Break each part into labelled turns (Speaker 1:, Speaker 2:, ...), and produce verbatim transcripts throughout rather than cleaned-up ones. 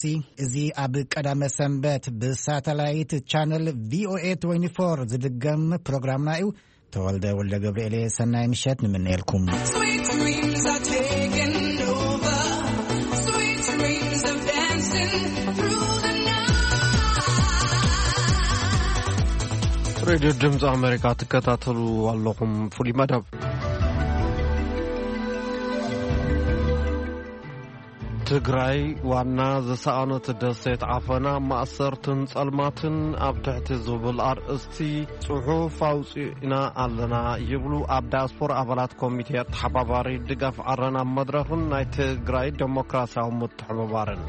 Speaker 1: እዚ ኣብ ቀዳመ ሰንበት ብሳተላይት ቻነል V O A twenty-four ዝድገም ፕሮግራምና እዩ ተወልደ ወልደ ገብርኤል ሰናይ ምሽት ንምንልኩም
Speaker 2: ሬዲዮ ድምጽ አሜሪካ ተከታተሉ አለኩም ፉሊ መደብ ትግራይ ዋና ዘሳአነት ደሴት አፈና ማእሰርትን ጸልማትን ኣብ ትሕቲ ዝብል አርእስቲ ጽሑፍ አውፂእና ኣለና ይብሉ ኣብ ዲያስፖራ አባላት ኮሚቴ ተሓባባሪ ድጋፍ ዓረና መድረኽን ናይ ትግራይ ዴሞክራሲያዊ ምትሕብባርን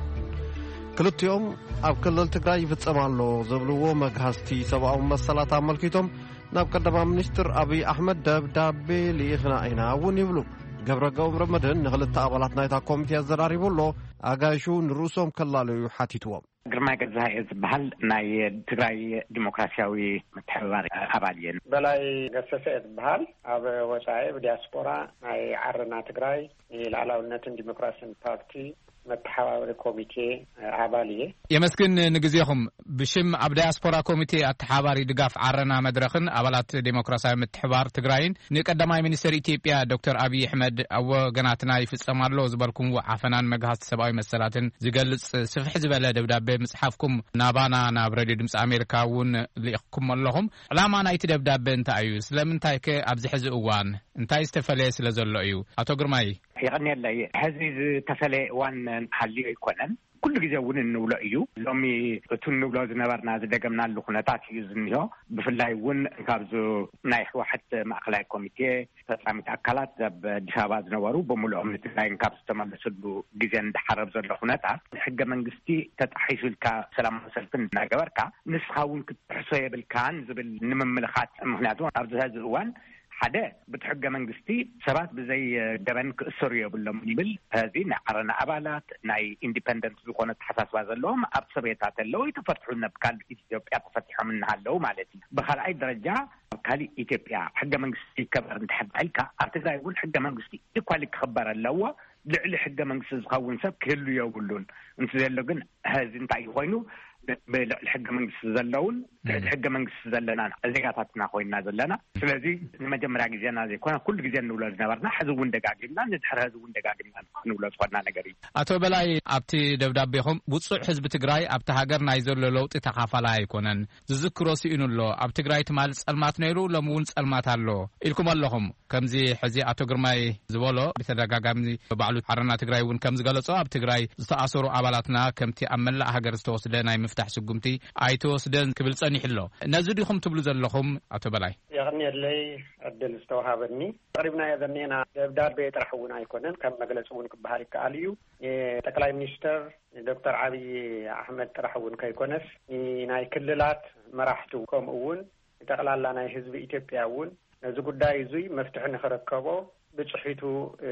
Speaker 2: ክልቲኦም ኣብ ክልል ትግራይ ይፍጸማሉ ዝብልዎ መግሃስቲ ሰብኣዊ መሰላት አመልኪቶም ናብ ቀዳማ ሚኒስትር አብይ አሕመድ ደብዳቤ ልኢኽና ኢና እውን ይብሉ ገብረጋው ረመድን ንኽልተ አባላት ናይታ ኮሚቴ ዘራሪቡሎ አጋሹ ንሩሶም ከላለዩ ሓቲትዎም
Speaker 3: ግርማይ ገዛኢ ዝበሃል ናይ ትግራይ ዲሞክራሲያዊ ምትሕብባር ኣባል እየ
Speaker 4: በላይ ገሰሰ ዝበሃል ኣብ ወፃኢ ብዲያስፖራ ናይ ዓረና ትግራይ ላዕላውነትን ዲሞክራሲን ፓርቲ መተሓባበሪ ኮሚቴ አባል እየ
Speaker 5: የመስግን ንግዚኹም ብሽም ኣብ ዲያስፖራ ኮሚቴ አተሓባሪ ድጋፍ ዓረና መድረኽን አባላት ዲሞክራሲያዊ ምትሕብባር ትግራይን ንቀዳማይ ሚኒስትር ኢትዮጵያ ዶክተር አብይ አሕመድ ኣብ ወገናትና ይፍጸማሉ ዝበልኩም ዓፈናን መግሃት ሰብኣዊ መሰላትን ዝገልጽ ስፍሕ ዝበለ ደብዳቤ ምጽሓፍኩም ናባና ናብ ሬድዮ ድምጽ አሜሪካ እውን ልኢኽኩም ኣለኹም ዕላማ ናይቲ ደብዳቤ እንታይ እዩ ስለምንታይ ከ ኣብዚ ሕዚ እዋን እንታይ ዝተፈለየ ስለ ዘሎ እዩ አቶ ግርማይ
Speaker 3: ይቕኒለይ ሕዚ ዝተፈለየ እዋን ሓልዩ ኣይኮነን ኩሉ ግዜ እውን እንብሎ እዩ ሎሚ እቲ እንብሎ ዝነበርና ዝደገምናሉ ኩነታት እዩ ዝኒሆ ብፍላይ እውን ካብዚ ናይ ሕወሓት ማእከላይ ኮሚቴ ተጻሚት ኣካላት ኣብ ኣዲስ ኣበባ ዝነበሩ ብምልኦም ንትግራይን ካብ ዝተመለሰሉ ግዜ እንዳሓረብ ዘሎ ኩነታት ሕገ መንግስቲ ተጣሒሱ ኢልካ ሰላማዊ ሰልፍን እናገበርካ ንስኻ እውን ክትሕሶ የብልካን ዝብል ንምምልኻት ምክንያቱ ኣብዚ ሕዚ እዋን ሓደ ብትሕገ መንግስቲ ሰባት ብዘይ ደበን ክእሰሩ የብሎም ይብል ህዚ ናይ ዓረና አባላት ናይ ኢንዲፔንደንት ዝኾነ ተሓሳስባ ዘለዎም ኣብ ሰቤታት ኣለው ይተፈትሑና ብካል ኢትዮጵያ ተፈትሖም እናሃለው ማለት እዩ ብኻልኣይ ደረጃ ካሊ ኢትዮጵያ ሕገ መንግስቲ ከበር እንትሕባይልካ ኣብ ትግራይ እውን ሕገ መንግስቲ ኢኳሊ ክኽበር ኣለዎ ልዕሊ ሕገ መንግስቲ ዝኸውን ሰብ ክህሉ የብሉን እንተዘሎ ግን ህዚ እንታይ ኮይኑ ብልዕሊ ሕገ መንግስቲ ዘለውን ልዕሊ ሕገ መንግስቲ ዘለና ዜጋታትና ኮይና ዘለና ስለዚ ንመጀመርያ ግዜና ዘይኮነ ኩሉ ግዜ እንብሎ ዝነበርና ሕዚ እውን ደጋጊምና ንድሕሪ ሕዚ እውን ደጋጊምና ንብሎ ዝኮና ነገር እዩ
Speaker 5: አቶ በላይ ኣብቲ ደብዳቤኹም ውፁዕ ህዝቢ ትግራይ ኣብቲ ሃገር ናይ ዘሎ ለውጢ ተኻፋላይ ኣይኮነን ዝዝክሮ ሲኢኑሎ ኣብ ትግራይ ትማል ጸልማት ነይሩ ሎሚ እውን ጸልማት ኣሎ ኢልኩም ኣለኹም ከምዚ ሕዚ አቶ ግርማይ ዝበሎ ብተደጋጋሚ ባዕሉ ዓረና ትግራይ እውን ከም ዝገለጾ ኣብ ትግራይ ዝተኣሰሩ አባላትና ከምቲ ኣብ መላእ ሃገር ዝተወስደ ናይ ምፍታሕ ስጉምቲ ኣይተወስደን ክብል ጸኒሕሎ ነዚ ዲኹም ትብሉ ዘለኹም አቶ በላይ
Speaker 4: ይቕኒለይ ዕድል ዝተወሃበኒ ቀሪብና የዘኔና ደብዳቤ ጥራሕ እውን ኣይኮነን ከም መግለፂ እውን ክበሃል ይከኣል እዩ ጠቅላይ ሚኒስትር ዶክተር አብይ አሕመድ ጥራሕ እውን ከይኮነስ ናይ ክልላት መራሕቲ ከምኡ እውን ጠቅላላ ናይ ህዝቢ ኢትዮጵያ እውን ነዚ ጉዳይ እዙይ መፍትሒ ንኽረከቦ ብጽሒቱ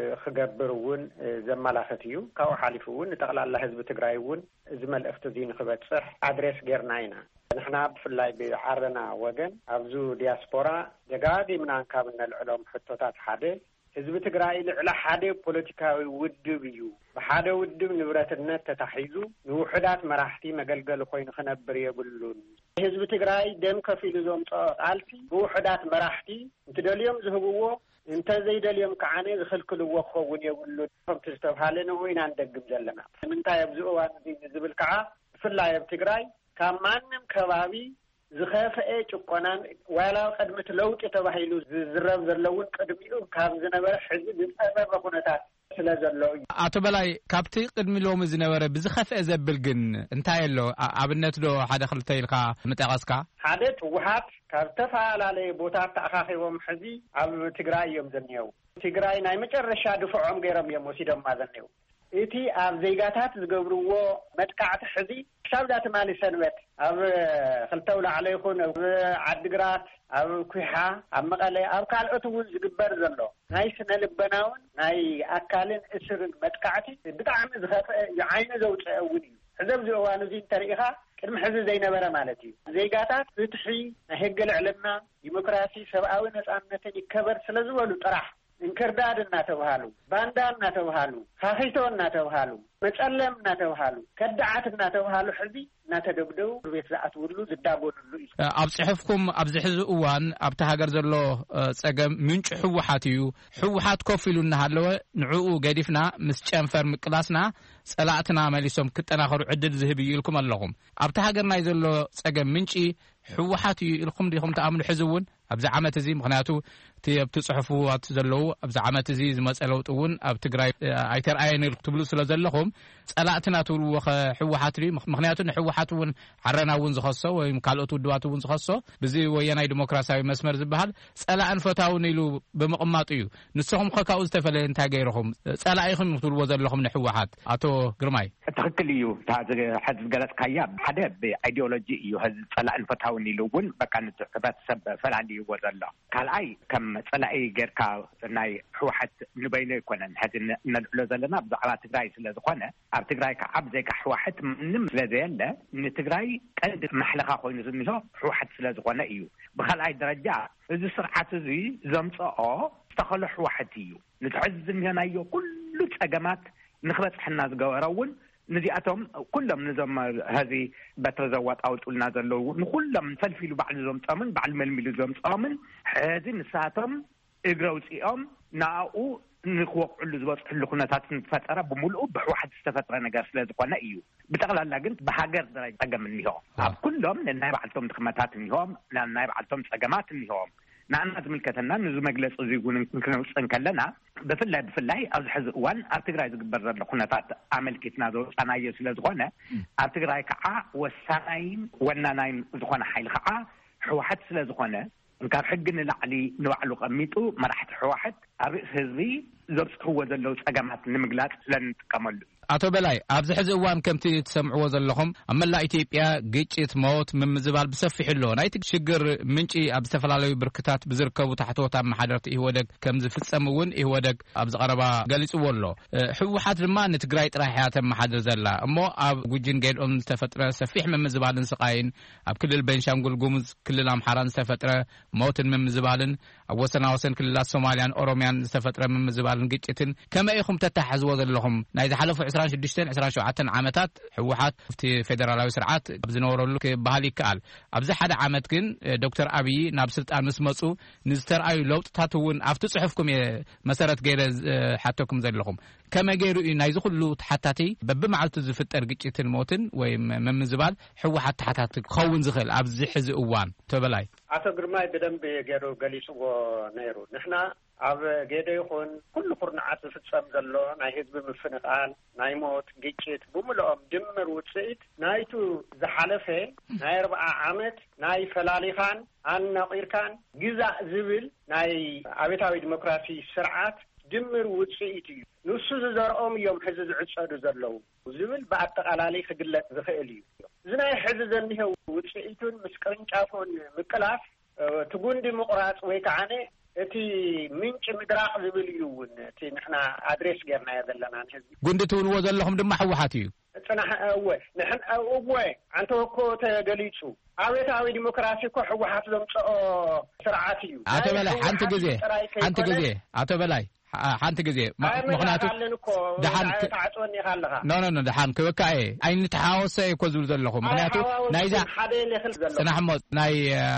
Speaker 4: ክገብር እውን ዘመላኽት እዩ ካብኡ ሓሊፉ እውን ጠቅላላ ህዝቢ ትግራይ እውን እዚ መልእኽቲ እዚ ንኽበጽሕ ኣድሬስ ጌርና ኢና ንሕና ብፍላይ ብዓረና ወገን ኣብዙ ዲያስፖራ ደጋጊምና ካብ እንልዕሎም ሕቶታት ሓደ ህዝቢ ትግራይ ልዕሊ ሓደ ፖለቲካዊ ውድብ እዩ ብሓደ ውድብ ንብረትነት ተታሒዙ ንውሕዳት መራሕቲ መገልገሊ ኮይኑ ክነብር የብሉን ህዝቢ ትግራይ ደም ከፊሉ ዘምጽኦ ቃልሲ ብውሕዳት መራሕቲ እንትደልዮም ዝህብዎ እንተ ዘይደልዮም ከዓነ ዝኽልክልዎ ክኸውን የብሉን ከምቲ ዝተባሃለ ንወይና እንደግም ዘለና ምንታይ ኣብዚ እዋን እዚ ዝብል ከዓ ብፍላይ ኣብ ትግራይ ካብ ማንም ከባቢ ዝኸፈአ ጭቆናን ዋላ ቀድመት ለውጥ ተባሂሉ ዝዝረብ ዘለውን ቅድሚኡ ካብ ዝነበረ ሕዚ ዝጸበበ ኩነታት ስለ ዘሎ እዩ አቶ በላይ ካብቲ ቅድሚ ሎሚ ዝነበረ ብዝኸፈአ ዘብል ግን እንታይ ኣሎ ኣብነት ዶ ሓደ ክልተ ኢልካ ምጠቐስካ ሓደ ህወሓት ካብ ተፈላለየ ቦታት ተኣኻኺቦም ሕዚ ኣብ ትግራይ እዮም ዘኒሄው ትግራይ ናይ መጨረሻ ድፍዖም ገይሮም እዮም ወሲዶም ዘኒሄው እቲ ኣብ ዘይጋታት ዝገብርዎ መጥቃዕቲ ሕዚ ክሳብ ዛትማሊ ሰንበት ኣብ ክልተው ላዕለ ይኹን ኣብ ዓዲግራት ኣብ ኩሓ ኣብ መቐለ ኣብ ካልኦት እውን ዝግበር ዘሎ ናይ ስነ ልበናውን ናይ ኣካልን እስርን መጥቃዕቲ ብጣዕሚ ዝኸፍአ ዓይኒ ዘውፅአ እውን እዩ ሕዚ ኣብዚ እዋን እዚ እንተሪኢኻ ቅድሚ ሕዚ ዘይነበረ ማለት እዩ ዜጋታት ፍትሒ ናይ ሕጊ ልዕልና ዲሞክራሲ ሰብኣዊ ነጻነትን ይከበር ስለ ዝበሉ ጥራሕ እንክርዳድ እናተባሃሉ ባንዳ እናተባሃሉ ፋኺቶ እናተባሃሉ መጸለም እናተባሃሉ ከዳዓት እናተባሃሉ ሕዚ እናተደብደው ቤት ዝኣትውሉ ዝዳጎድሉ እዩ
Speaker 5: ኣብ ጽሑፍኩም ኣብ ዝሕዚ እዋን ኣብታ ሃገር ዘሎ ጸገም ምንጭ ሕወሓት እዩ ሕወሓት ኮፍ ኢሉ እናሃለወ ንዕኡ ገዲፍና ምስ ጨንፈር ምቅላስና ጸላእትና መሊሶም ክጠናኸሩ ዕድል ዝህብ እዩ ኢልኩም ኣለኹም ኣብታ ሃገር ናይ ዘሎ ጸገም ምንጭ ሕወሓት እዩ ኢልኩም ዲኹም ተኣምኑ ሕዚ እውን ኣብዚ ዓመት እዚ ምክንያቱ እቲ ኣብቲ ጽሑፍዋት ዘለዉ ኣብዚ ዓመት እዚ ዝመጸ ለውጢ እውን ኣብ ትግራይ ኣይተርኣየን ትብሉ ስለ ዘለኹም ጸላእትና ትብልዎ ሕወሓት እዩ ምክንያቱ ንሕወሓት እውን ዓረና እውን ዝኸሶ ወይ ካልኦት ውድባት እውን ዝኸሶ ብዚ ወያናይ ዲሞክራሲያዊ መስመር ዝበሃል ጸላእን ፈታውን ኢሉ ብምቕማጥ እዩ ንስኹም ከ ካብኡ ዝተፈለየ እንታይ ገይርኹም ጸላኢኹም ትብልዎ ዘለኹም ንሕወሓት ኣቶ ግርማይ
Speaker 3: ትክክል እዩ ሕዚ ዝገለጽካያ ሓደ ብኣይዲዮሎጂ እዩ ሕዚ ጸላእን ፈታውን ኢሉ እውን በቃ ንሕብረተሰብ ፈላልይዎ ዘሎ ካልኣይ ከም ጸላኢ ጌርካ ናይ ሕወሓት ንበይኖ ይኮነን ሕዚ እንልዕሎ ዘለና ብዛዕባ ትግራይ ስለ ዝኾነ ኣብ ትግራይ ከዓ ብዘይካ ሕወሓት ምንም ስለዘየለ ንትግራይ ቀንዲ ማሕለኻ ኮይኑ ዝኒሆ ሕወሓት ስለ ዝኾነ እዩ ብኻልኣይ ደረጃ እዚ ስርዓት እዚ ዘምጽኦ ዝተኸሎ ሕወሓት እዩ ንትሕዚ ዝኒሆናዮ ኩሉ ጸገማት ንኽበጽሕና ዝገበረ እውን ነዚኣቶም ኩሎም ንዞም ህዚ በትሪ ዘዋጣውጡልና ዘለዉ ንኩሎም ፈልፊሉ ባዕሉ ዘምጾምን ባዕሉ መልሚሉ ዘምጾምን ሕዚ ንሳቶም እግረውፂኦም ናኡ ንኽወቅዕሉ ዝበፅሕሉ ኩነታት ንፈጠረ ብምልኡ ብሕወሓት ዝተፈጠረ ነገር ስለ ዝኾነ እዩ ብጠቕላላ ግን ብሃገር ደረጃ ጸገም እኒሆ ኣብ ኩሎም ናይ ባዕልቶም ድኽመታት እኒሆም ናይ ባዕልቶም ጸገማት እኒሆም ንኣና ዝምልከተና ንዚ መግለፂ እዚ እውን ክንውፅን ከለና ብፍላይ ብፍላይ ኣብዚ ሕዚ እዋን ኣብ ትግራይ ዝግበር ዘሎ ኩነታት ኣመልኪትና ዘውፃናዮ ስለ ዝኾነ ኣብ ትግራይ ከዓ ወሳናይን ወናናይን ዝኾነ ሓይሊ ከዓ ሕወሓት ስለ ዝኾነ ካብ ሕጊ ንላዕሊ ንባዕሉ ቀሚጡ መራሕቲ ሕወሓት ኣብ ርእሲ ህዝቢ ዘብፅሕዎ ዘለዉ ጸገማት ንምግላጽ ስለንጥቀመሉ
Speaker 5: ኣቶ በላይ ኣብዚ ሕዚ እዋን ከምቲ ትሰምዕዎ ዘለኹም ኣብ መላእ ኢትዮጵያ ግጭት ሞት ምምዝባል ብሰፊሕ ኣሎ ናይቲ ሽግር ምንጪ ኣብ ዝተፈላለዩ ብርክታት ብዝርከቡ ታሕተዎት ኣመሓደርቲ ኢህወደግ ከም ዝፍጸም እውን ኢህወደግ ኣብ ዝቐረባ ገሊጽዎ ኣሎ ሕወሓት ድማ ንትግራይ ጥራሕ እያ ተመሓድር ዘላ እሞ ኣብ ጉጅን ጌድኦም ዝተፈጥረ ሰፊሕ ምምዝባልን ስቃይን ኣብ ክልል ቤንሻንጉል ጉሙዝ ክልል ኣምሓራን ዝተፈጥረ ሞትን ምምዝባልን ኣብ ወሰናወሰን ክልላት ሶማልያን ኦሮምያን ዝተፈጥረ ምምዝባልን ግጭትን ከመይ ኢኹም ተታሕዝዎ ዘለኹም ናይ ዝሓለፉ عشرين شدشتن عشرين شوعة عامتات حوحات في فدرالي سرعات بزنور لك بهالي كال أبز حدا عامت كن دكتور أبي نابسلت أن مسمسو نزتر أي لوت تاتون أفتو صحفكم مسارات غير حتىكم زي لهم كما غيروا ينايزو كله حتاتي بب معلت زفتر قيت الموتن ومن زبال حوحات حتات خون زخل أبز حز أوان تبلاي
Speaker 4: عطا قرماي بدن بغيرو قليسو نيرو نحنا ኣብ ገደ ይኹን ኩሉ ኩርናዓት ዝፍጸም ዘሎ ናይ ህዝቢ ምፍንቃል ናይ ሞት ግጭት ብምልኦም ድምር ውፅኢት ናይቱ ዝሓለፈ ናይ ኣርባዓ ዓመት ናይ ፈላሊኻን ኣናቂርካን ግዛእ ዝብል ናይ አብዮታዊ ዲሞክራሲ ስርዓት ድምር ውፅኢት እዩ ንሱ ዝዘርኦም እዮም ሕዚ ዝዕፀዱ ዘለዉ ዝብል ብኣጠቃላሊ ክግለጽ ዝኽእል እዩ እዚ ናይ ሕዚ ዘኒሄው ውፅኢቱን ምስ ቅርንጫፉን ምቅላፍ ትጉንዲ ምቁራጽ ወይ ከዓነ እቲ ምንጭ ምድራቅ ዝብል እዩ እውን እቲ ንሕና ኣድሬስ ገርና ዘለና ህዝቢ
Speaker 5: ጉንዲ ትብልዎ ዘለኹም ድማ ሕወሓት እዩ
Speaker 4: ጽናሕ እወ ንሕና እወ አንተ እኮ ተገሊጹ አብዮታዊ ዲሞክራሲ እኮ ሕወሓት ዘምጽኦ ስርዓት እዩ
Speaker 5: ኣቶ በላይ ሓንቲ ግዜ ሓንቲ ግዜ ኣቶ በላይ ሓንቲ ግዜ ምክንያቱ
Speaker 4: ደሓን ተዓጽወኒ ካለኻ
Speaker 5: ኖ ኖ ኖ ደሓን ክበካኤ ኣይን ተሓወሰ እኮ ዝብል ዘለኹ ምክንያቱ ናይዛ
Speaker 4: ሓደ ለኽል ዘሎ
Speaker 5: ጽናሕ ሞ ናይ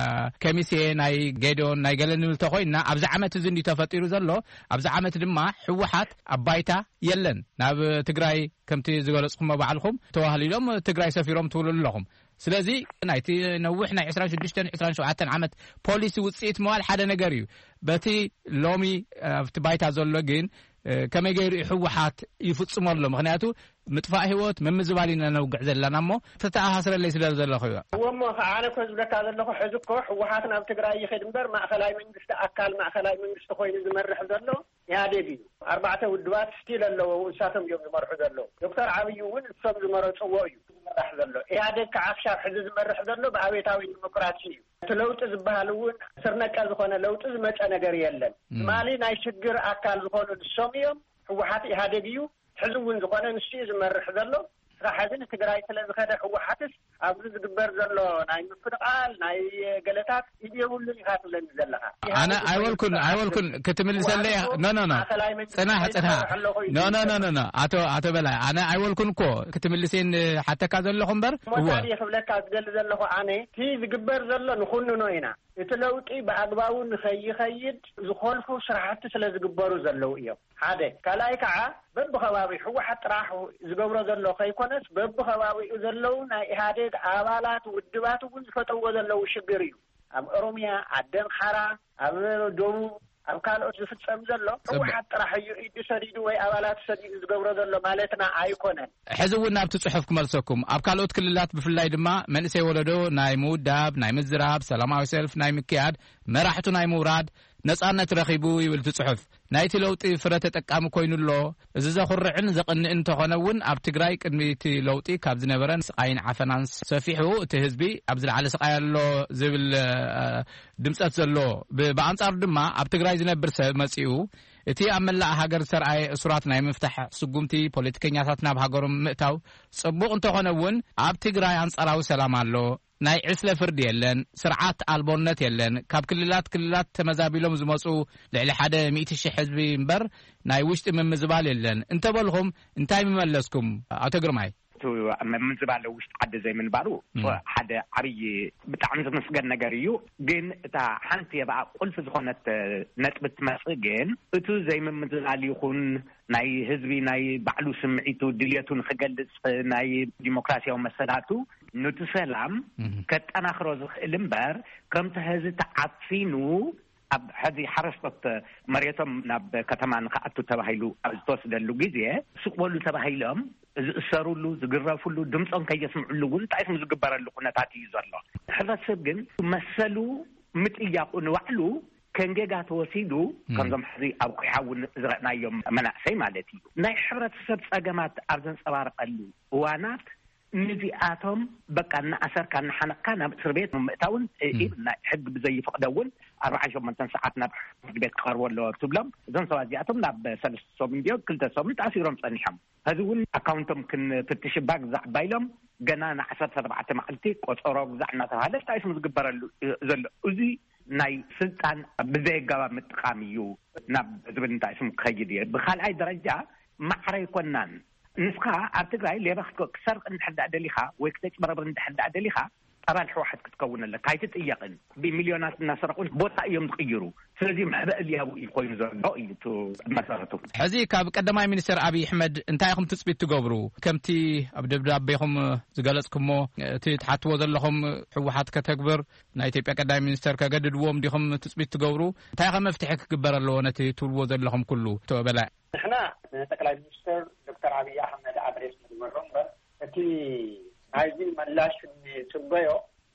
Speaker 5: ከሚሴ ናይ ጌዶን ናይ ገለንብል ተኾይና ኣብዚ ዓመት እዚ እንዲ ተፈጢሩ ዘሎ ኣብዚ ዓመት ድማ ሕወሓት ኣባይታ የለን ናብ ትግራይ ከምቲ ዝገለጽኩም ባዕልኩም ተዋህሊሎም ትግራይ ሰፊሮም ትብሉ ኣለኹም ስለዚ ናይቲ ነውሕ ናይ عشرين شدشتن عشرين شوعة ዓመት ፖሊሲ ውጽኢት መዋል ሓደ ነገር እዩ በቲ ሎሚ ኣብቲ ባይታ ዘሎ ግን ከመይ ገይሩ ሕወሓት ይፍጽመሎ ምክንያቱ ምጥፋእ ህይወት ምምዝባሊና ነውግዕ ዘለና እሞ ተተኣሳስረለይ ስለ ዘለኹ እዩ
Speaker 4: ወሞ ኣነ ኮ ዝብለካ ዘለኹ ሕዚ እኮ ሕወሓት ናብ ትግራይ ይኸድ እምበር ማእኸላይ መንግስቲ ኣካል ማእኸላይ መንግስቲ ኮይኑ ዝመርሕ ዘሎ ኢህአዴግ እዩ ኣርባዕተ ውድባት ስቲል ኣለዎ እሳቶም እዮም ዝመርሑ ዘለዉ ዶክተር ዓብዪ እውን እሶም ዝመረፅዎ እዩ ዝመራሕ ዘሎ ኢህአዴግ ከዓ ክሻብ ሕዚ ዝመርሕ ዘሎ ብአብዮታዊ ዲሞክራሲ እዩ እቲ ለውጢ ዝበሃል እውን ስር ነቀል ዝኾነ ለውጢ ዝመፀ ነገር የለን ማሊ ናይ ሽግር ኣካል ዝኾኑ ንሶም እዮም ሕወሓት ኢህአዴግ እዩ ሕዚ እውን ዝኾነ ንሱ ዝመርሕ ዘሎ ሓዝን ትግራይ ስለ ዝኸደ ሕወሓትስ ኣብዚ ዝግበር ዘሎ ናይ ምፍንቃል ናይ ገለታት ኢሃዲግ የብሉን ይኻትለን ዘለኻ
Speaker 5: ኣነ ኣይወልኩን ኣይወልኩን ክትምልሰለይ ኖ ኖ ኖ ጽናሕ ጽናሕ ኖ ኖ ኖ ኖ ኣቶ ኣቶ በላይ ኣነ ኣይወልኩን እኮ ክትምልሰን ሓተካ ዘለኹ እምበር
Speaker 4: ወታሪ ይኽብለካ ዝደሊ ዘለኹ ኣነ ቲ ዝግበር ዘሎ ንኹንኖ ኢና እቲ ለውጢ ብኣግባቡ ንኸይኸይድ ዝኸልፉ ስራሕቲ ስለ ዝግበሩ ዘለው እዮም ሓደ ካልኣይ ከዓ በብኸባቢ ሕወሓት ጥራሕ ዝገብሮ ዘሎ ከይኮነስ በብኸባቢኡ ዘለው ናይ ኢህዴግ ኣባላት ውድባት እውን ዝፈጠርዎ ዘለው ሽግር እዩ ኣብ ኦሮሚያ ዓደን ሓራ ኣብ ደቡብ ኣብ ካልኦት ዝፍጸም ዘሎ ሕወሓት ጥራሕ እዩ ኢዱ ሰዲዱ ወይ ኣባላት ሰዲዱ ዝገብሮ ዘሎ ማለትና ኣይኮነን
Speaker 5: ሕዚ እውን ኣብቲ ጽሑፍ ክመልሰኩም ኣብ ካልኦት ክልላት ብፍላይ ድማ መንእሰይ ወለዶ ናይ ምውዳብ ናይ ምዝራብ ሰላማዊ ሰልፍ ናይ ምክያድ መራሕቱ ናይ ምውራድ ነጻነት ረኺቡ ይብል ጽሑፍ ናይቲ ለውጢ ፍረ ተጠቃሚ ኮይኑሎ እዚ ዘኹርዕን ዘቕንዕን እንተኾነ እውን ኣብ ትግራይ ቅድሚቲ ለውጢ ካብ ዝነበረን ስቃይን ዓፈናን ሰፊሑ እቲ ህዝቢ ኣብ ዝለዓለ ስቃይ ኣሎ ዝብል ድምፀት ዘሎ ብኣንጻሩ ድማ ኣብ ትግራይ ዝነብር ሰብ መጺኡ እቲ ኣብ መላእ ሃገር ሰርኣይ እሱራት ናይ ምፍታሕ ስጉምቲ ፖለቲከኛታት ናብ ሃገሮም ምእታው ጽቡቕ እንተኾነ እውን ኣብ ትግራይ አንጻራዊ ሰላም ኣሎ ናይ ዕስለ ፍርዲ የለን ስርዓት ኣልቦነት የለን ካብ ክልላት ክልላት ተመዛቢሎም ዝመጹ ልዕሊ ሓደ ሚእቲ ሽሕ ህዝቢ እምበር ናይ ውሽጢ ምምዝባል የለን እንተበልኹም እንታይ ምመለስኩም ኣቶ ግርማይ
Speaker 3: ምምዝባል ውሽጢ ዓዲ ዘይምንባሩ ሓደ ዓብይ ብጣዕሚ ዝምስገን ነገር እዩ ግን እታ ሓንቲ የበኣ ቁልፊ ዝኾነት ነጥቢ ትመጽእ ግን እቲ ዘይምምዝባል ይኹን ናይ ህዝቢ ናይ ባዕሉ ስምዒቱ ድልየቱን ክገልጽ ናይ ዲሞክራሲያዊ መሰላቱ ነቲ ሰላም ከጠናኽሮ ዝኽእል እምበር ከምቲ ህዝቢ ተዓፊኑ ኣብ ሕዚ ሓረስቶት መሬቶም ናብ ከተማ ንኽኣቱ ተባሂሉ ኣብ ዝተወስደሉ ግዜ ስቕበሉ ተባሂሎም ዝእሰሩሉ ዝግረፍሉ ድምፆም ከየስምዑሉ እውን እንታይ ዝግበረሉ ኩነታት እዩ ዘሎ ሕብረተሰብ ግን መሰሉ ምጥያቁ ንባዕሉ ከንጌጋ ተወሲዱ ከምዞም ሕዚ ኣብ ኩሓውን ዝረአናዮም መናእሰይ ማለት እዩ ናይ ሕብረተሰብ ፀገማት ኣብ ዘንፀባርቐሉ እዋናት ንዚኣቶም በቃ እናኣሰርካ እናሓነቕካ ናብ እስር ቤት ምእታውን ናይ ሕጊ ብዘይፈቅደውን ኣርባዓ ሸሞንተ ሰዓት ናብ ፍርድ ቤት ክቐርቡ ኣለዎ ትብሎም እዞም ሰባት እዚኣቶም ናብ ሰለስተ ሰሙን ድዮ ክልተ ሰሙን ተኣሲሮም ፀኒሖም ሕዚ እውን ኣካውንቶም ክንፍትሽ ባ ግዛዕ ባይሎም ገና ንዓሰርተ ኣርባዕተ መዓልቲ ቆፀሮ ግዛዕ እናተባሃለ እንታይ ዝግበረሉ ዘሎ እዚ ናይ ስልጣን ብዘይገባብ ምጥቃም እዩ ናብ ህዝቢ እንታይ ስም ክኸይድ እየ ብኻልኣይ ደረጃ ማዕረ ይኮናን ንስኻ ኣብ ትግራይ ሌባ ክሰርቅ እንድሕዳእ ደሊኻ ወይ ክተጭበረብር እንድሕዳእ ደሊኻ ጠባል ሕወሓት ክትከውን ኣለካ ኣይትጥየቕን ብሚልዮናት እናሰረቁን ቦታ እዮም ዝቕይሩ ስለዚ ምዕበል ያው ኮይኑ ዘሎ እዩ መሰረቱ
Speaker 5: ሕዚ ካብ ቀዳማይ ሚኒስትር ኣብይ ኣሕመድ እንታይ ኢኹም ትፅቢት ትገብሩ ከምቲ ኣብ ደብዳቤኹም ዝገለጽኩሞ እቲ ትሓትዎ ዘለኹም ሕወሓት ከተግብር ናይ ኢትዮጵያ ቀዳማይ ሚኒስትር ከገድድዎም ዲኹም ትፅቢት ትገብሩ እንታይ ከም መፍትሒ ክግበር ኣለዎ ነቲ ትብልዎ ዘለኹም ኩሉ ተበላ
Speaker 4: ንሕና ጠቅላይ ሚኒስትር ዶክተር ኣብይ ኣሕመድ ኣድሬስ ንግበሮም እቲ ናይዚ መላሽ ንፅበዮ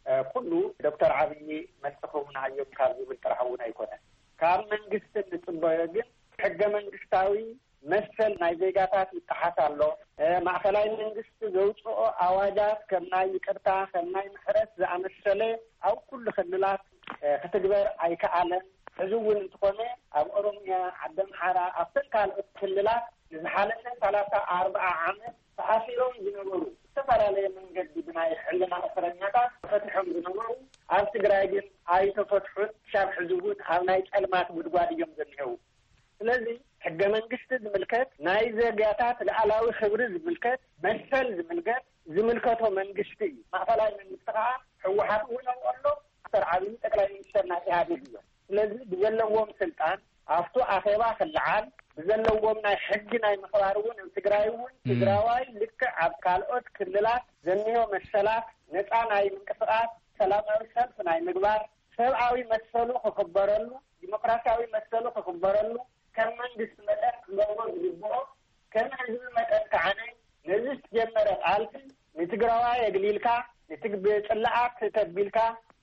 Speaker 4: ኩሉ ዶክተር ኣብይ መልስኸውና እዮም ካብ ዝብል ጥራሕ እውን ኣይኮነን ካብ መንግስቲ ንፅበዮ ግን ሕገ መንግስታዊ መሰል ናይ ዜጋታት ይተሓስ ኣሎ ማእከላይ መንግስቲ ዘውፅኦ ኣዋጃት ከም ናይ ይቅርታ ከም ናይ ምሕረት ዝኣመሰለ ኣብ ኩሉ ክልላት ክትግበር ኣይከኣለን ሕዚ እውን እንትኾነ ኣብ ኦሮሚያ ዓደን ሓራ ኣብተን ካልኦት ክልላት ንዝሓለፈ ሰላሳ ኣርባዓ ዓመት ተኣሲሮም ዝነበሩ ዝተፈላለየ መንገዲ ብናይ ሕልና እስረኛታት ፈትሖም ዝነበሩ ኣብ ትግራይ ግን ኣይተፈትሑን ክሳብ ሕዚ እውን ኣብ ናይ ፀልማት ጉድጓድ እዮም ዘለው ስለዚ ሕገ መንግስቲ ዝምልከት ናይ ዜጋታት ላዕላዊ ክብሪ ዝምልከት መሰል ዝምልከት ዝምልከቶ መንግስቲ እዩ ማእከላይ መንግስቲ ከዓ ሕወሓት እውን ኣሎ ዶክተር ኣብይ ጠቅላይ ሚኒስትር ናይ ኢህዴግ እዮም ስለዚ ብዘለዎም ስልጣን ኣብቱ ኣኼባ ክልዓል ብዘለዎም ናይ ሕጊ ናይ ምኽባር እውን ኣብ ትግራይ እውን ትግራዋይ ልክዕ ኣብ ካልኦት ክልላት ዘኒሆ መሰላት ነፃ ናይ ምንቅስቃስ ሰላማዊ ሰልፍ ናይ ምግባር ሰብኣዊ መሰሉ ክኽበረሉ ዲሞክራሲያዊ መሰሉ ክኽበረሉ ከም መንግስቲ መጠን ክገብሮ ዝግብኦ ከም ህዝቢ መጠን ከዓነ ነዚ ዝተጀመረ ቃልሲ ንትግራዋይ የግሊልካ ንትግብፅላዓት ተቢልካ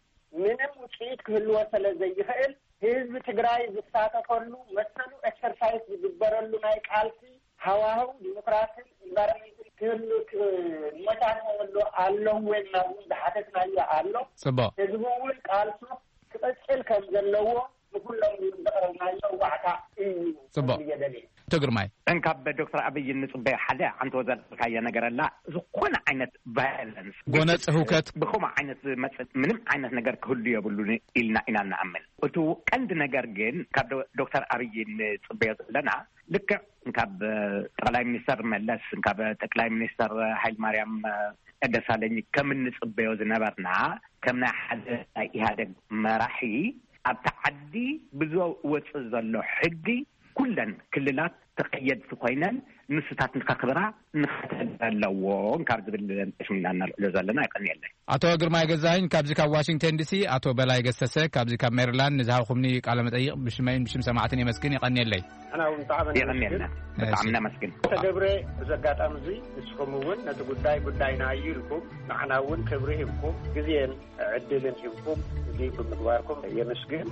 Speaker 4: ምንም ውፅኢት ክህልዎ ስለ ዘይኽእል ህዝቢ ትግራይ ዝሳተፈሉ መሰሉ ኤክሰርሳይዝ ዝግበረሉ ናይ ቃልሲ ሃዋህው ዲሞክራሲን ኢንቫይሮንመንትን ክህሉ መቻቸወሉ ኣለዎ ወይና እውን ዝሓተትናዮ ኣሎ ህዝቢ እውን ቃልሱ ክቐፅል ከም ዘለዎ ንኩሎም ዘቕረብናዮ ዋዕታ እዩ
Speaker 5: እየደሊ أتو قرماي
Speaker 3: انكاب دكتور أبي النصبي حدا عنده وزارة الخارجية نجار لا زكون عينة فايلنس
Speaker 5: قونت هوكت
Speaker 3: بخوم عينة من عينة نجار كله يقولون إلنا إنا نعمل وتو كند نجار جن كاب دكتور أبي النصبي لنا لك انكاب تقلاي منستر ملس انكاب تقلاي منستر حيل مريم أدسالني كم النصبي وزنبرنا كمنا حدا إهادة مراحي أبتعدي بزو وتصل حدي كلن كللات تقيد سكوينن نستات نخبرها نختل لو كابز بالتشميل أن لزلنا يقني الله
Speaker 5: أتو قرماي جزاين كابزي كاب واشنطن دي سي أتو بلاي جسسة كابزي كاب ميرلاند نزهاو خمني على متأيق بشمين بشم سماعتني مسكين يقني الله
Speaker 4: أنا ومتعبني
Speaker 3: يقني الله متعبنا مسكين
Speaker 4: تقبري زقات أمزي نسخمون نتقداي قداينا يلكم نعناون كبريهمكم جزين عدلن همكم جزي بمدواركم يمسكين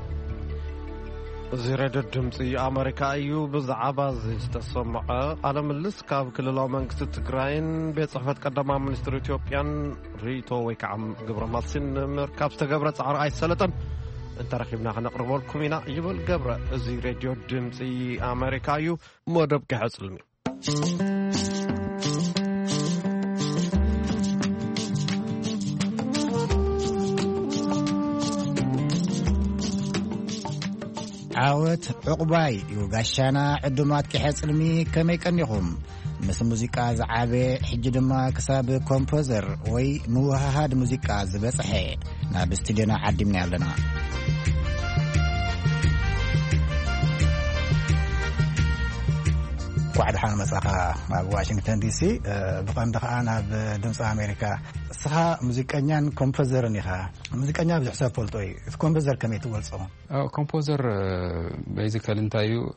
Speaker 2: زيرادة دمسي أمريكا أيو بزعبا زيستسمع على ملس كاب كللا منكس تقراين بيت صحفة قدما منستر إثيوبيان ريتو ويكعم قبر مالسين مركاب ستقبرت سعر آي سلطن انت رخيبنا خنقربو لكم هنا يبل قبر زيرادة دمسي أمريكا أيو مودب كحسلمي
Speaker 1: عاوت عقباي يوغاشانا عدمات كحصلمي كمي كنيهم مس موسيقى زعابه حج دما كساب كومبوزر وي موههاد موسيقى زبصحه نا بستدينا عدمنا يالنا واحد حال مساقة واشنطن دي سي بقام دخانا بدمس أمريكا صها موسيقانيان كومبوزر نيها موسيقانيان بحساب فولتوي كومبوزر كم يتولصون
Speaker 6: أو كومبوزر بيزيكال انتايو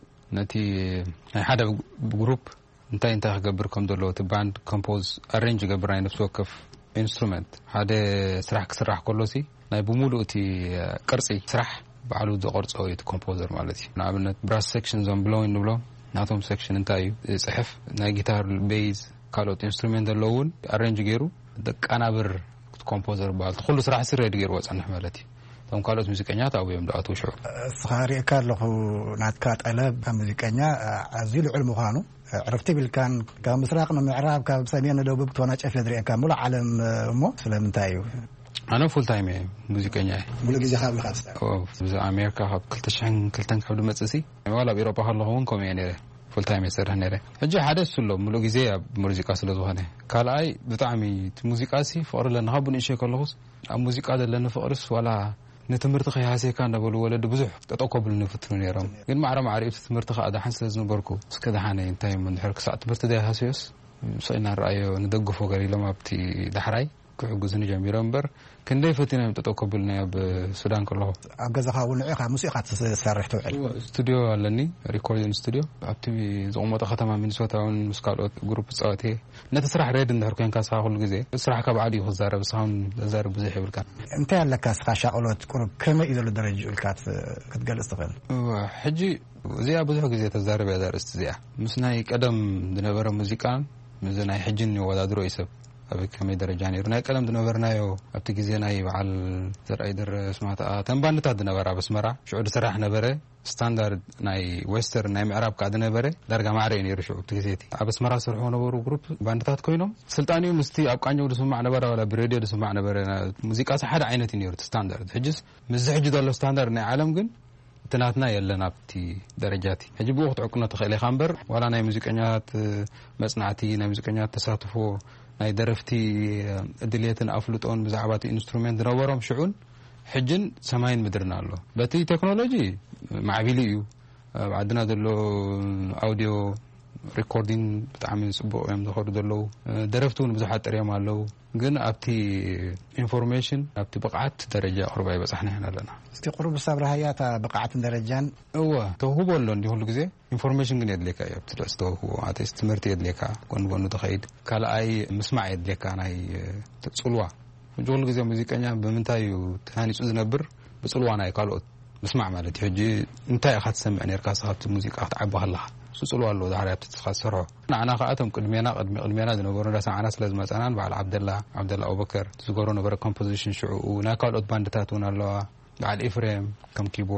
Speaker 6: نتي حدا بجروب انتاي انتا قبركم دولو تباند كومبوز أرينج قبراين بسوكف انسترومنت هذا سرح كسرح كلوسي ناي بمولو تي كرسي سرح بعلو دو قرصو يت كومبوزر مالتي نعمل براس سيكشنز اون بلوين بلو ناتهم سيكشن انتايو صحف نا جيتار البيز كالوت انسترومنت اللون ارينج غيرو دق انابر كومبوزر بعد كل صراحه سر يدير وصنح مالتي ثم كالوت موسيقኛات او يم داتو شو
Speaker 1: صخاري كارلو ناتكات قلب موسيقኛ ازيل علم خانو عرفتي بالكان كان مسراقنا معراب كان سمينا لو بتونا شاف يدري كان مول عالم مو سلامتايو
Speaker 6: انا فول تايم موسيقኛ
Speaker 1: مول جزي خاب خاص
Speaker 6: او في امريكا خاب كل تشحن كل تنكب دمصسي ولا بيروبا هلون كوم يعني فول تايم يسرح نره اجي حدث له ملو غزي موسيقى سلازوهنه كالاي بتعمي موسيقاسي فور لنا هبن شي كلوس موسيقى دلنا فورس ولا نتمرت خياسي كان دبل ولد بزح تطقبل نفتنو نيرم ግን ማዕረ ማዕሪፍ ትምርት ከአዳ ሓንስ ዝነበርኩ እስከ ዳሓነ እንታይ ምን ድሕር ክሳዕ ትምርት ዳ ሃስዮስ ሰይና ራእዮ ንደግፎ ገሪሎም ኣብቲ ዳሕራይ كحجزني جميل أمبر كندي فتنا متتوقبلنا بسودان كله.
Speaker 1: أجازها ونعيقها موسيقى تسرح توعد.
Speaker 6: استوديو لني ريكوردين استوديو. أبتي زعمت ختمة من سوتا ونسكالات جروب صوتي. نتسرح ريد النهار كان كاسها كل جزء. سرح كبعدي خزارة بس هم زار بزح بالكان.
Speaker 1: أنت لك كاسها شغلات كرب كم إذا لدرجة الكات كتقال استقل.
Speaker 6: حجي زي أبو زح جزء تزار بيدار استزيع. مسناي قدم دنبر موسيقان مزناي حجني ولا درو يسب. أبي كم درجاني رنا كلام دنبرنايو أبتي زيناي على زر أيدر سمعت تنبان تادنا برا بس مرة شو عد سرح نبرة ستاندرد ناي ويستر ناي معرب قاعدنا برا درجة معرين يرشوا أبتي زيتي بس مرة سرحوا نبرو جروب باندتات كوينهم سلطاني مستي أبقى عنده دسمعنا برا ولا بريديو دسمعنا برا موسيقى صح حدا عينتي نيرت ستاندرد حجز مزحج ده ستاندرد ناي عالم جن تناتنا يلا نبتي درجاتي هجيب وقت عقنا تخيلي خامبر ولا ناي موسيقيات مصنعتي ناي موسيقيات تساتفو ناي درفتي ادليتن افلطون بزعبات انسترومنت دنورهم شعون حجن سماين مدرنا له بتي تكنولوجي معبيليو بعدنا دلو اوديو ريكوردينج بتعمل صبو يم دخل دلو درفتون بزحات ريام الله ግን ኣብቲ ኢንፎርሜሽን ኣብቲ ብቕዓት ደረጃ ቁርባ ይበፅሕና ኢና ኣለና
Speaker 1: እስቲ ቁርብ ሰብራህያታ ብቕዓትን ደረጃን
Speaker 6: እወ ተውህቦ ኣሎ እንዲ ሁሉ ግዜ ኢንፎርሜሽን ግን የድልየካ እዩ ኣብቲ ድረስ ተውህቦ ኣተስ ትምህርቲ የድልየካ ጎን ጎኑ ተኸይድ ካልኣይ ምስማዕ የድልየካ ናይ ፅልዋ ኩሉ ግዜ ሙዚቀኛ ብምንታይ እዩ ተሃኒፁ ዝነብር ብፅልዋ ናይ ካልኦት ምስማዕ ማለት እዩ ሕጂ እንታይ ኢኻ ትሰምዕ ነርካ ካብቲ ሙዚቃ ክትዓቢ ከለኻ سؤال الله ده على تتخسره أنا خاطم قدمينا قدمي قدمينا ذنبورنا راس أنا سلز مثلاً بعد عبد الله عبد الله أبو بكر تذكرون برا composition شو وناكل أد باندتاتون الله بعد إفريم كم كيبورد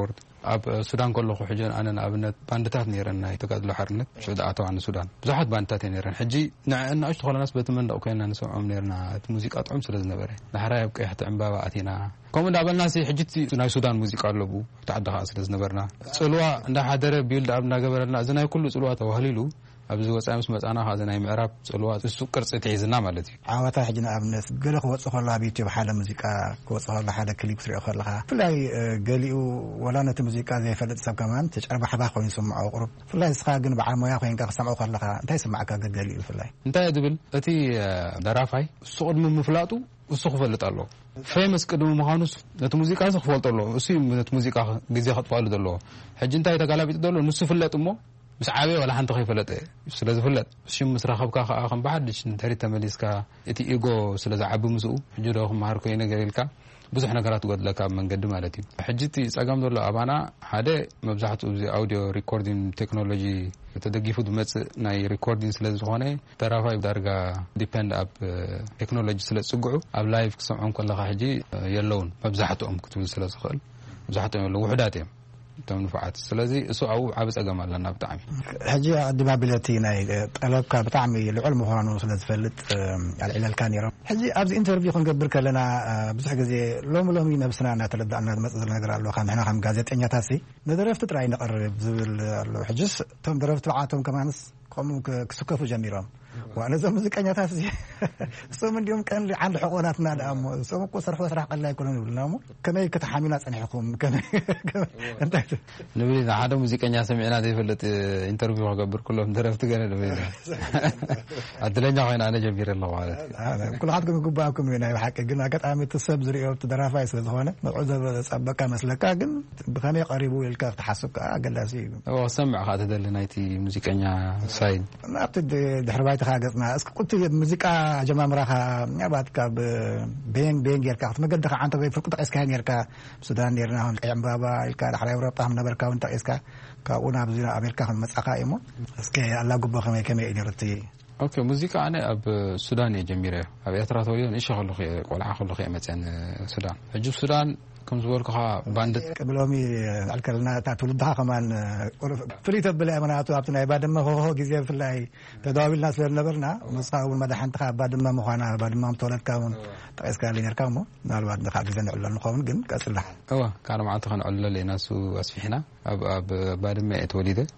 Speaker 6: ኣብ ሱዳን ከለኹ ሕጂ ኣነ ንኣብነት ባንድታት ነይረን ናይ ተጋድሎ ሓርነት ሽዑ ኣተዋ ንሱዳን ብዙሓት ባንድታት ነይረን ሕጂ ንዕና እሽቶ ኮለናስ በቲ መንደቕ ኮይና ንሰምዖም ነርና እቲ ሙዚቃ ጥዑም ስለ ዝነበረ ዳሕራይ ኣብ ቀያሕቲ ዕምባባ ኣቲና ከምኡ እንዳበልናሲ ሕጂ ናይ ሱዳን ሙዚቃ ኣለቡ ተዓዲ ከዓ ስለ ዝነበርና ፅልዋ እንዳሓደረ ቢልድ ኣብ እንዳገበረልና እዚ ናይ ኩሉ ፅልዋ ተዋህሊሉ ኣብዚ ወፃኢ ምስ መጻና ኸ ናይ ምዕራብ ጽልዋ እሱ ቅርጽ ትሒዝና ማለት እዩ
Speaker 1: ዓወታ ሕጂ ንኣብነት ገለ ክወፅእ ከሎ ኣብ ዩቲዩብ ሓደ ሙዚቃ ክወፅእ ከሎ ሓደ ክሊፕ ትሪኦ ከለኻ ብፍላይ ገሊኡ ወላ ነቲ ሙዚቃ ዘይፈልጥ ሰብ ከማን ተጨርባሕባ ኮይኑ ይስምዖ ቁሩብ ብፍላይ ንስኻ ግን በዓል ሞያ ኮይንካ ክሰምዖ ከለኻ እንታይ ይስማዓካ ገሊኡ ብፍላይ
Speaker 6: እንታይ ዝብል እቲ ደራፋይ እሱ ቅድሚ ምፍላጡ እሱ ክፈልጥ ኣሎ ፌመስ ቅድሚ ምዃኑስ ነቲ ሙዚቃ እሱ ክፈልጦ ኣሎ እሱ ነቲ ሙዚቃ ግዜ ከጥፋሉ ዘለዎ ሕጂ እንታይ ተጋላቢጡ ዘሎ ንሱ ፍለጥ እሞ مش عابي ولا حنت خايف ولا تي سلاز فلت شو مسرخب كا خم بعدش نتري تمليس كا اتي ايجو سلاز عاب مسو حجرهم ماركو ينغريلكا ብዙሕ ነገራት ጎድለካ መንገዲ ማለት እዩ ሕጂቲ ጸጋም ዘሎ አባና ሓደ መብዛሕቱ እዚ አውዲዮ ሪኮርዲንግ ቴክኖሎጂ ተደጊፉ ድመጽእ ናይ ሪኮርዲንግ ስለ ዝኾነ ተራፋይ ዳርጋ ዲፔንድ አፕ ቴክኖሎጂ ስለ ጽጉዑ ኣብ ላይቭ ክሰምዖም ከለኻ ሕጂ የለውን መብዛሕቱኦም ክትብል ስለ ዝኽእል መብዛሕቱኦም የለው ውሕዳት እዮም ተምንፈዓት ስለዚ እሱ አው ዓብ ጸጋም ኣለና ብጣዕሚ
Speaker 1: ሕጂ አድማብለቲ ናይ ጠለብካ ብጣዕሚ ልዑል ምዃኑ ስለ ዝፈልጥ አልዕለልካ ነይሮም ሕጂ ኣብዚ ኢንተርቪው ክንገብር ከለና ብዙሕ ግዜ ሎም ሎሚ ነብስና እናተለዳእና ዝመጽእ ዘሎ ነገር ኣሎ ከም ንሕና ከም ጋዜጠኛታት ንደረፍቲ ጥራይ ነቐርብ ዝብል ኣሎ ሕጂስ እቶም ደረፍቲ በዓቶም ከማንስ ከምኡ ክስከፉ ጀሚሮም وانا زو ሙዚቀኛታት እዚ እሶም እንዲሁም ቀን አንድ حقوقاتنا ደአሞ እሶም እኮ ሰርፎ ስራሕ ቀላይ ኮነ ይብልናሞ ከመይ ከተሓሚና ጸኒሕኩም ከመይ እንታይ
Speaker 6: ንብሊ ሓደ ሙዚቀኛ ሰሚዕና ዘይፈልጥ ኢንተርቪው ከገብር ኩሎም ደረፍቲ ገለ ንብሊ አድለኛ ኮይና አነ ጀሚር الله ማለት ኩላትኩም ግባኩም ናይ حق ግን አጋጣሚ ተሰብ ዝሪኦ ተደራፋይ ስለ ዝኾነ መቅዑ ዘበጸበቃ መስለካ ግን ብከመይ ቀሪቡ ይልካ ተሐስብካ አገላሲ او ሰምዕ ካተ ደልናይቲ ሙዚቀኛ ሳይድ
Speaker 1: ናብቲ ድሕርባይ ተኻገጽና እስኪ ቁልቲ ሙዚቃ ጀማምራኻ ያባትካ በየን በየን ጌርካ ትመገድኻ አንተ ወይ ፍርቁ ጠቂስካ ጌርካ ሱዳን ኔርና አሁን ቀያምባባ ኢልካ ዳሕራ ኤውሮጳ ነበርካ እውን ጠቂስካ ካብኡና ብዙ አሜሪካ መጻኻ እሞ እስኪ አላ ጉቦ ከመይ ከመይ ነርቲ
Speaker 6: ኦኬ ሙዚቃ አነ ኣብ ሱዳን የጀሚረ ኣብ ኤርትራ ተወዮ ንእሺ ከለኹ ቆልዓ ከለኹ የመጽን ሱዳን ሕጂ ሱዳን كم زول كها باندت
Speaker 1: قبلومي الكلنا تولدها كمان فريت بلا مناطق أبتنا بعد ما هو هو جزء في الله تداوي الناس للنبرنا مسخا والمدحن تخا بعد ما مخانا بعد ما متولد كامون تقيس كالي نركامو نال بعد نخا جزء نعلن نخون جن كسله
Speaker 6: أوه كانوا معنا خن علل لناس وأسفحنا أب أب بعد ما اتولده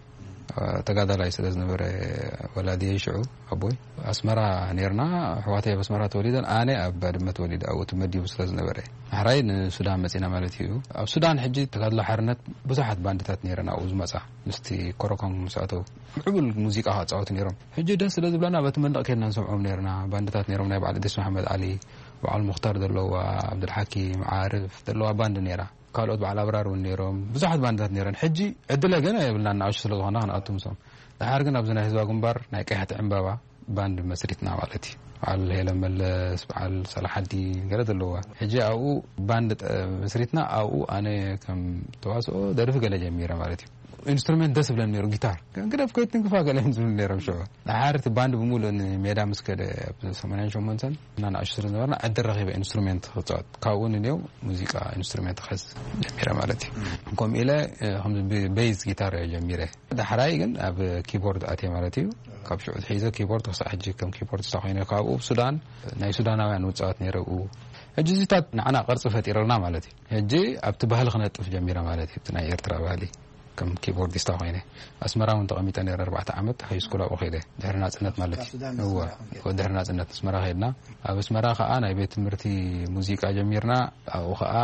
Speaker 6: تقاضى لا يسدز نبر ولادي يشعو أبوي أسمرة نيرنا حواتي بسمرة توليدا أنا بعد ما تولد أو تمدي بسدز نبر حراين السودان مسينا مالتيو أو السودان حجي تقاضى حرنت بزحت باندتات نيرنا أو زمسة مستي كوروكم مساتو عقول الموسيقى هات صوت نيرم حجي ده سدز بلنا بتمنى كنا نسمعهم نيرنا باندتات نيرم نبي على دس محمد علي وعلى المختار دلوا عبد الحكيم عارف دلوا باند نيرا قالوا على أبرار ونيرهم بزحت باندات نيران حجي عدلا جنا يبلنا نعيش سلطانا هن أتومسهم لحرقنا بزنا هزوا جنبار نايكحة عمبابا باند مسرتنا والتي على لما على صلاح الدين قالت اللي هو حجي أو باند مسرتنا أو أنا كم تواصل دارف قال جميرة مالتي instrument ده سبلان نيرو جيتار كان كده فكرت إنك فاقة لهم زمن نيرم شو لحارت باند بمول إن ميدام مسكده سمعناه شو منسن أنا عشرة نورنا أدر رغيب instrument خطات كون اليوم موسيقى instrument خاص جميرة مالتي كم إلى هم بيز جيتار جميرة ده حرايقن أب كيبورد أتي مالتي كاب شو حيزة كيبورد وصح جي كم كيبورد صحيح كابو بسودان ناي سودان وين وصات نيرو الجزيتات نعنا قرص فتيرنا مالتي هجي أبتبهل خنات في جميرة مالتي بتنا يرترى بالي كم كيبورد يستوعبينه أسمرا وانتقامي تاني أربعة عامات هاي سكولا وخيده دهرنا سنة مالتي هو هو دهرنا سنة أسمرا خيدنا أو أسمرا خا أنا بيت مرتي موسيقى جميرنا أو خا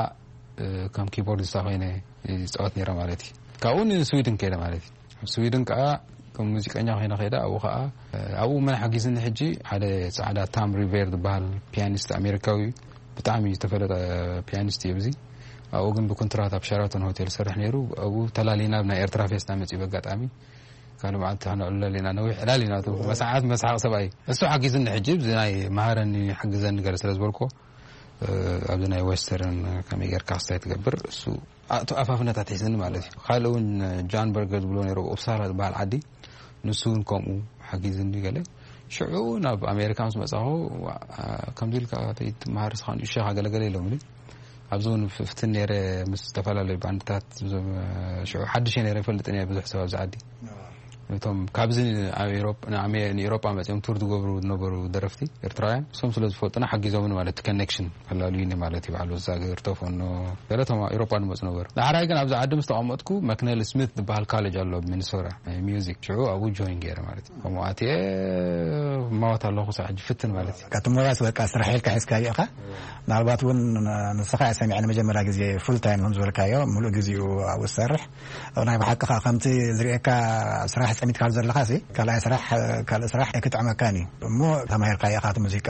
Speaker 6: كم كيبورد يستوعبينه يستوعبني رمالتي كأون سويدن كده مالتي سويدن كا كم موسيقى نيا هنا خيده أو خا أو من حجزنا حجي على سعادة تام ريفير دبال بيانيست أمريكاوي بتعمي تفرد بيانيست يبزي أو جنب كونترات بشاراتون هوتيل سرح نيرو أو تلالينا بنا إيرترا فيس نامت يبقى عمي كانوا بعد هنا قلنا لنا نوي حلالينا تو مساعات مساعات سبعي السو حجزنا حجيب زي مهارني حجزنا جالس لازبركو أبدنا ويسترن كم يجر كاستة تقبر السو أفافنا تحسن مالتي خالون جان برجر بلون يروح أبصار بعد عادي نسون كمو حجزنا جاله شعونا بأمريكا مسمعه كم ديل كاتيت مهارس خان إيش حاجة لقلي لهم ኣብዞን ፍትን ነረ ምስ ተፈላለዩ ባንድታት ሽዑ ሓድሽ ነረ ፈልጥን ብዙሕ ሰብ ዝዓዲ ነቶም ካብዚ ኣብ ኤሮፓ ንኣሜን ኤሮፓ መፅኦም ቱር ዝገብሩ ዝነበሩ ደረፍቲ ኤርትራውያን ሶም ስለ ዝፈልጡና ሓጊዞምን ማለት ኮኔክሽን ፈላልዩኒ ማለት ይባሉ ዛገር ተፈኖ ገለቶም ኤሮፓ ንመፅ ነበሩ ዳሕራይ ግን ኣብዚ ዓዲ ምስ ተቐመጥኩ ማክነል ስሚት ዝበሃል ካሌጅ ኣሎ ሚኒሶታ ሚውዚክ ሽዑ ኣብኡ ጆይን ገይረ ማለት እዩ ከምኡኣትየ ማዋት ኣለኹ ሳሕ ፍትን ማለት እዩ
Speaker 1: ካቶም ሞባስ በቃ ስራሕ ኢልካ ሒዝካዮ ኢኻ ምናልባት እውን ንስኻ ሰሚዕና መጀመርያ ግዜ ፉል ታይም ከም ዝበልካዮ ሙሉእ ግዚኡ ኣብኡ ዝሰርሕ ናይ ብሓቂ ኸ ከምቲ ዝርአካ ስራሕ ሰሚት ካል ዘለኻሲ ካልኣይ ስራሕ ካልእ ስራሕ ክትዕመካኒ እሞ ተማሂርካ ኢኻ ሙዚቃ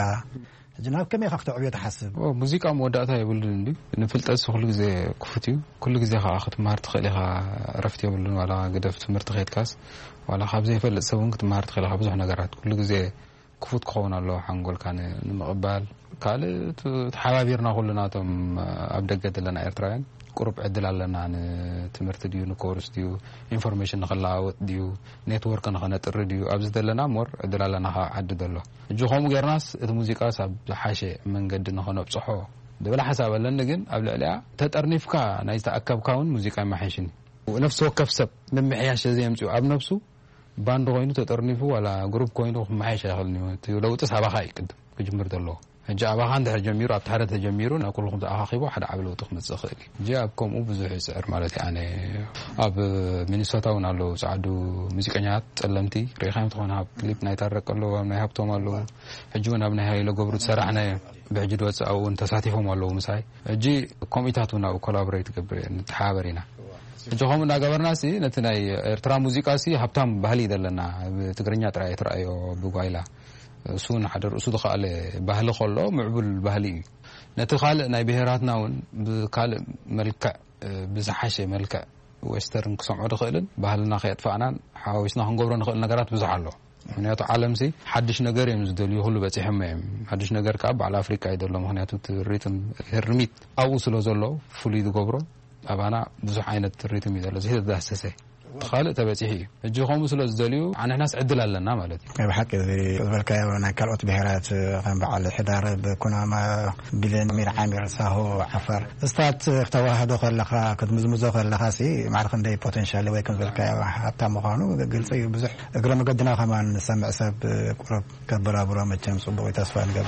Speaker 1: ጅናብ ከመይ ኢኻ ክትዕብዮ ትሓስብ
Speaker 6: ሙዚቃ መወዳእታ የብሉን እንዲ ንፍልጠት ኩሉ ግዜ ክፉት እዩ ኩሉ ግዜ ከዓ ክትመሃር ትኽእል ኢኻ ረፍት የብሉን ዋላ ገደፍ ትምህርቲ ከይድካስ ዋላ ካብ ዘይፈልጥ ሰብ እውን ክትመሃር ትኽእል ኢኻ ብዙሕ ነገራት ኩሉ ግዜ ክፉት ክኸውን ኣለዎ ሓንጎልካ ንምቕባል ካልእ ተሓባቢርና ኩሉናቶም ኣብ ደገ ዘለና ኤርትራውያን ቁሩብ ዕድል ኣለና ንትምህርቲ ድዩ ንኮርስ ድዩ ኢንፎርሜሽን ንኽለዋወጥ ድዩ ኔትወርክ ንኽነጥሪ ድዩ ኣብዚ ዘለና ሞር ዕድል ኣለና ካብ ዓዲ ዘሎ እጂ ከምኡ ጌርናስ እቲ ሙዚቃስ ኣብ ዝሓሸ መንገዲ ንኽነብፅሖ ዝብል ሓሳብ ኣለኒ ግን ኣብ ልዕሊያ ተጠርኒፍካ ናይ ዝተኣከብካ እውን ሙዚቃ ይመሓይሽኒ ነፍሲ ወከፍ ሰብ ንምሕያሽ ዘየምፅኡ ኣብ ነፍሱ ባንድ ኮይኑ ተጠርኒፉ ዋላ ግሩፕ ኮይኑ ክመሓይሽ ኣይኽእልኒ እዩ ለውጢ ሳባኻ ይቅድም ክጅምር ዘለዎ ሕጂ ኣባኻ እንድሕር ጀሚሩ ኣብ ታሕቲ ተጀሚሩ ናብ ኩልኩም ተኣኻኺቦ ሓደ ዓብ ለውጢ ክመፅእ ክእል እዩ ሕጂ ኣብ ከምኡ ብዙሕ ይፅዕር ማለት እዩ ኣነ ኣብ ሚኒሶታ እውን ኣለዉ ፃዕዱ ሙዚቀኛት ፀለምቲ ርኢኻዮም ትኾነ ኣብ ክሊፕ ናይ ታረቅ ኣለዉ ኣብ ናይ ሃብቶም ኣለዉ ሕጂ እውን ኣብ ናይ ሃይለ ገብሩ ዝሰራሕናዮ ብሕጂ ድወፅእ ኣብኡ እውን ተሳቲፎም ኣለዉ ምሳይ ሕጂ ኮሚታት እውን ኣብኡ ኮላቦሬት ገብር ንተሓባበር ኢና ሕጂ ከምኡ እናገበርናሲ ነቲ ናይ ኤርትራ ሙዚቃሲ ሃብታም ባህሊ ዘለና ብትግርኛ ጥራይ ትረኣዮ ብጓይላ እሱ ሓደ ርእሱ ዝኸኣለ ባህሊ ከሎ ምዕቡል ባህሊ እዩ ነቲ ካልእ ናይ ብሄራትና እውን ብካልእ መልክዕ ብዝሓሸ መልክዕ ዌስተርን ክሰምዖ ድኽእልን ባህልና ከየጥፋእናን ሓዋዊስና ክንገብሮ ንኽእል ነገራት ብዙሕ ኣሎ ምክንያቱ ዓለምሲ ሓድሽ ነገር እዮም ዝደልዩ ኩሉ በፂሖም እዮም ሓድሽ ነገር ከዓ በዓል ኣፍሪካ እዩ ዘሎ ምክንያቱ ሪትም ህርሚት ኣብኡ ስለ ዘሎ ፍሉይ ዝገብሮ ኣባና ብዙሕ ዓይነት ሪትም እዩ ዘሎ ዘተዳሰሰ خالق تبعتيه الجوهم مثل الزليو عن ناس عدل لنا مالتي
Speaker 1: بحكي بالكاي انا كالوت بهرات كان بعل الحدار بكنا ما بلين مير عامر ساهو عفر استات اختوا هذا خلخا كنت مزمزو خلخا سي معرف عنده بوتنشال وي كان بالكاي حتى مخانو قلت بزح اقرا مقدنا كمان سمع سب قرب كبرا برا متم صبو تصفى نقبل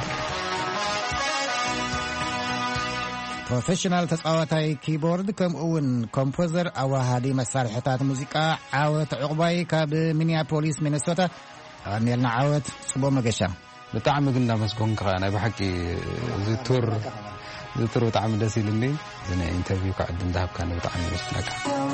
Speaker 1: بروفيشنال تصاوتاي كيبورد كم اون كومبوزر او هادي مسارحات موسيقى عاوت عقباي كاب مينيابوليس مينيسوتا غنيلنا عاوت صبو مقشا
Speaker 6: بتعم قلنا مسكون انا بحكي زيتور زيتور بتعم دسيلني زين انترفيو قاعد ذهب كان بتعم مسكنك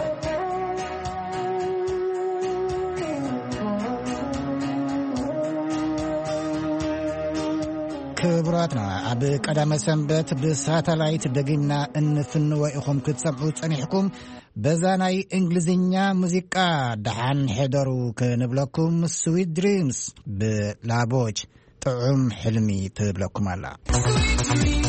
Speaker 1: كبراتنا عب قدام سنبت بساتلايت دغينا انفنوا اخم كتصبحوا صنيحكم بزاناي انجليزኛ موسيقى دحان حضروا كنبلكم سويت دريمز بلابوج طعم حلمي تبلكم الله